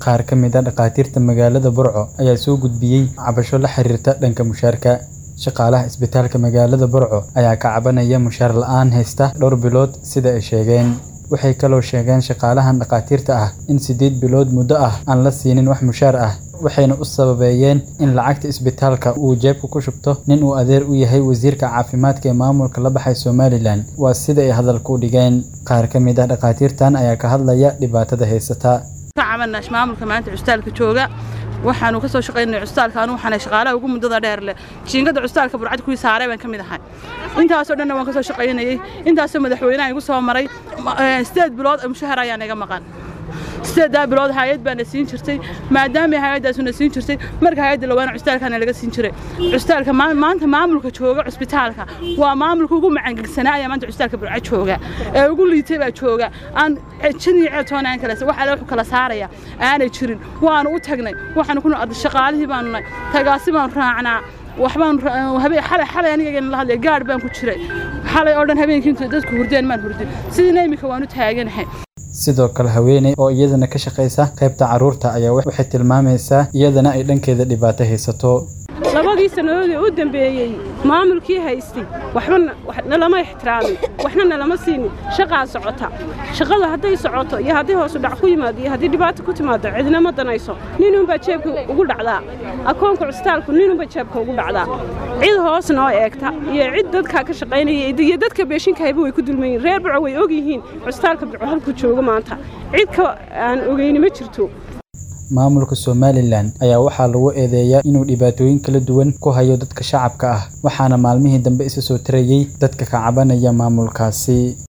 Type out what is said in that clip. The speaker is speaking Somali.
qaar ka mid ah dhaqaatiirta magaalada Burco ayaa soo gudbiyay cabasho la xiriirta dhanka mushaarka. Shaqaalaha isbitaalka magaalada Burco ayaa ka cabanaya mushaar la'aan haysta dhowr bilood sida ay sheegeen. Waxay kaloo sheegeen shaqaalahan dhaqaatiirta ah in 8 bilood muddo ah aan la siinin wax mushaar ah. Waxayna u sababeeyeen in lacagta isbitaalka uu jeebka ku shubto nin uu adeer u yahay wasiirka caafimaadka ee maamulka la baxay Somaliland. Waa sida ay hadalku u dhigeen. Qaar ka mid ah dhaqaatiirtan ayaa ka hadlaya dhibaatada haysata. Tacaamulna maamulka maanta cusbitaalka jooga waxaanu ka soo shaqeynay cusbitaalka waxaana shaqaalaha ugu muddada dheer leh jiingada cusbitaalka Burcad ku saaray baan kamid ahay intaas oo dhan waan ka soo shaqeynay intaas madaxweynaha igu soo maray 8 bilood mushaar ayaan iga maqan 8 bilood hay'ad baan siin jirtay maadaama hay'adaasuna siin jirtay marka hay'adda lawaana cusbitaalkana laga siin jiray cusbitaalka maanta maamulka jooga cusbitaalka waa maamulka ugu macaansanaya maanta cusbitaalka Burcad jooga ee ugu liitay baa jooga aan jiniica toonaan kala waxa la kala saaraya aanay jirin waan u tagnay waxaan ku shaqaalihii baan tagaasi baan raacnaa waxbaan xalay aniga la hadlay gaar baan ku jiray xalay oo dhan habeenkii dadku hurdeen maan hurdin sidii imika waan u taaganahay. sidoo kale haweeney oo iyadana ka shaqeysa qaybta caruurta ayaa waxay tilmaamaysaa iyadana ay dhankeeda dhibaato haysato. labadii sanadood ee u dambeeyay maamulkii haystay waxna lama ixtiraamin waxna lama siin shaqaa socota shaqada haday socoto iyo haday hoos u dhac ku yimaado iyo haday dhibaato ku timaado cidna ma danayso ninun baa jeebka ugu dhacdaa akoonka cusbitaalku ninun baa jeebka ugu dhacdaa cid hoos noo eegta iyo cid dadka ka shaqeynaya iyo dadka beeshinka hayba way ku dulmayeen reer Burco way og yihiin cusbitaalka Burco halku joogo maanta cid ka aan ogeyn ma jirto. maamulka Somaliland ayaa waxa lagu eedeeyaa inuu dhibaatooyin kala duwan ku hayo dadka shacabka ah waxaana maalmihii dambe isa soo tirayay dadka ka cabanaya maamulkaasi.